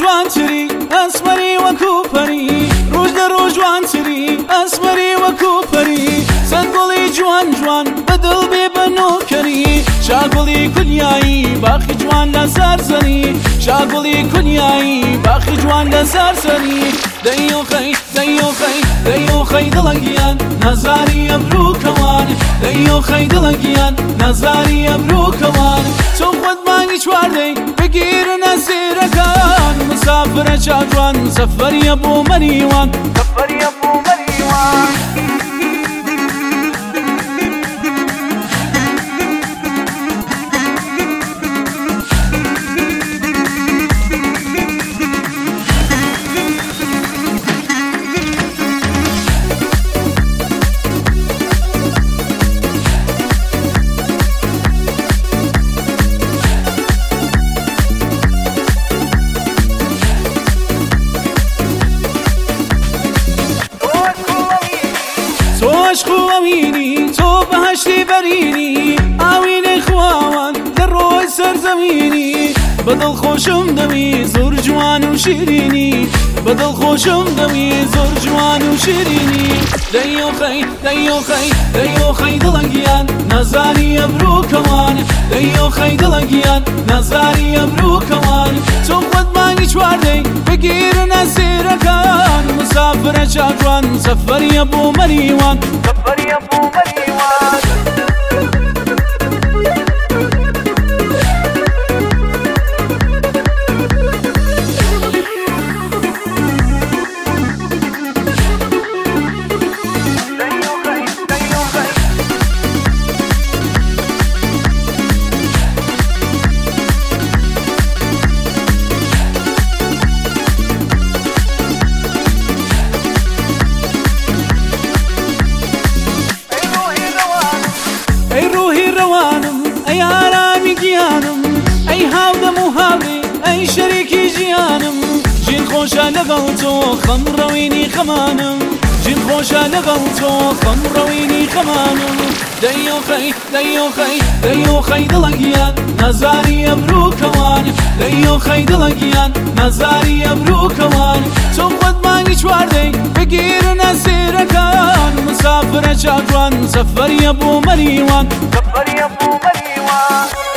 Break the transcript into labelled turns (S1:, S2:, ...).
S1: جوانتری ئەسمەری وەکو پەری ڕۆژ لە ڕۆژ جوانتری ئەسمەری وەکو پەری چەند گوڵی جوان جوان بەدڵ بێ بەنۆکەری شاگوڵی کونیایی باخی جوان لە سەرزەری شاگوڵی کونیایی باخی جوان لە سەرزەری دەیۆخەی دەیۆخەی دەیۆخەی دڵەگیان نەزاری ئەبرووکەوان دەیۆخەی دڵەگیان نەزاری ئەبرووکەوان تۆ خۆت مانگی چواردەی بگیرنە سێرەکان مسافرە چاجوان سەفەریە بۆ مەریوان سەفەریە بۆ مەریوان تۆش خوامینی تۆ بەهەشتی بەرینی ئاوینەی خواوان لە ڕۆی سەرزەمینی بەدڵ خۆشم دەوی زۆر جوان و شیرینی بەدڵ خۆشم دەوی زۆر جوان و شیرینی دەیۆخەی دەیۆخەی دەیۆخەی دڵەگیان نەزانی ئەبرووکەوان دەیۆخەی دڵەگیان نەزاری ئەبرووکەوان تۆ خۆت مانگی چواردەی بگیرنە سێرەکان مسافرە چاجوان سەفەریە بۆ مەریوان سەفەریە بۆ مەریوان ئەی ڕووهی ڕەوانم ئەی ئارامی گیانم ئەی هاودەم و هاوڕێ ئەی شەریکی ژیانم ژین خۆشە لەگەڵ تۆ خەمڕەوینی خەمانم ژین خۆشە لەگەڵ تۆ خەمڕەوینی خەمانم دەیۆخەی دەیۆخەی دەیۆخەی دڵەگیان نەزاری ئەبرووکەوان دەیۆخەی دڵەگیان نەزاری ئەبرووکەوان تۆ خۆت مانگی چواردەی بگیرنە سێرەکان مسافرە چاجوان سەفەریە بۆ مەریوان سەفەریە بۆ مەریوان